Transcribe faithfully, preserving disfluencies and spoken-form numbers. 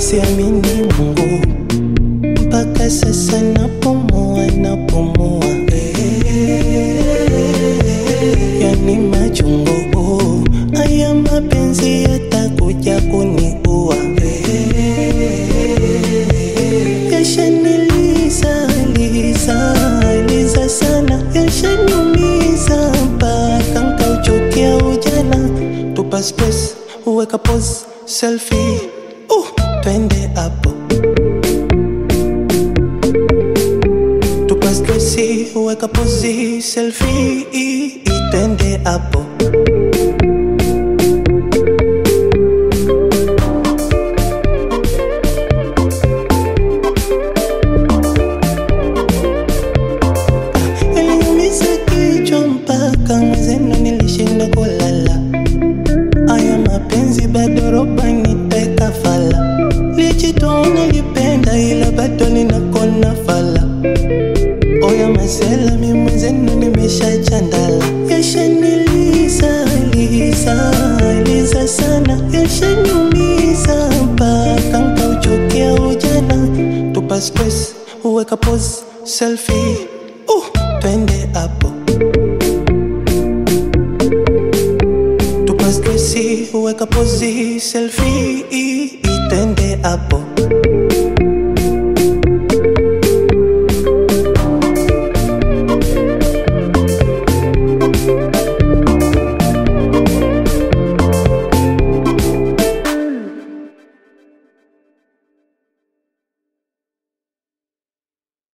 siamini Mungu, mpaka sasa napumua napumua, yani machungu. Haya mapenzi yatakuja kuniua, yashaniliza liza liza sana, yashaniumiza mpaka nkauchukia ujana. Tupa space, uweka pose, selfie, uh, twende hapo. Tupa space, uweka pose, selfie, twende hapo. Mwenzenu nilishinda kulala, haya mapenzi bado roba niteka fala. Lijitoa nilipenda ila bado ninakona fala. Oya masela mi mwenzenu nimesha chandala, yashaniliza liza liza sana, yashaniumiza mpaka nkauchukia ujana. Tupa space, uweka pose, selfie, uh, twende hapo. Tupa space, uweka pose, selfie, twende hapo.